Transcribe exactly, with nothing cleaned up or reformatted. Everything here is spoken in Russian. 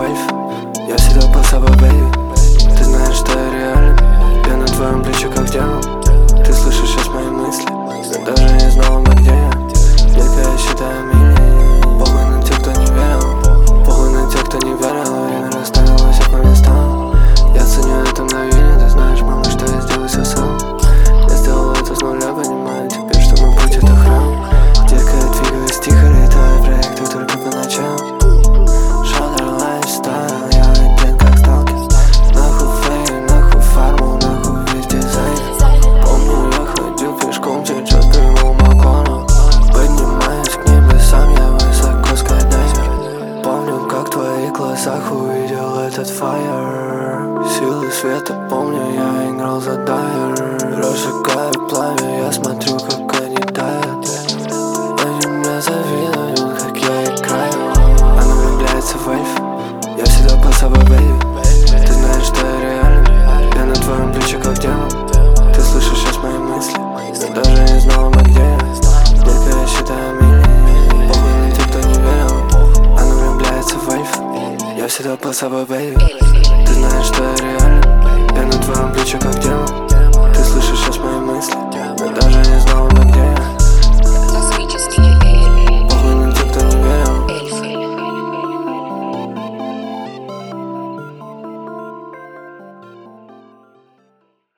в эльф. Я всегда под собой, бэйби. Ты знаешь, что я реален. Я на твоем плече, как демон. Ты слышишь сейчас мои мысли. Ты даже не знала, мы где я. Детка, я считаю мили. Похуй на тех, кто не верил. Похуй на тех, кто не верил. Время расставило всех по местам. Я ценю это мгновение. Ты знаешь, мама, что я сделаю все сам. Я сделал это с нуля, понимаю теперь, что мой путь это храм. Детка, я двигаюсь тихо, летаю проекты только по ночам. Шатер лайфстайл, я один как сталкер. Нахуй фейм, нахуй фарму, нахуй весь дизайн. Помню, я ходил пешком, сейчас дыму Макона. Поднимаюсь к небесам, я высоко скайдайвер. Помню, как в твоих глазах увидел этот фаер. Силы света, помню, я играл за дайер. Разжигаю пламя, я смотрю, как они тают. Они мне завидуют, как я играю. Она влюбляется в эльф. Я всегда под собой, бэйби. Ты знаешь, что я реален. Я на твоем плече, как демон. Ты слышишь сейчас мои мысли. Ты даже не знала, мы где я. Детка, я считаю мили. Похуй на тех, кто не верил. Она влюбляется в эльф. Я всегда под собой, бэйби. Ты знаешь, что я реален. Я на твоем плече, как демон.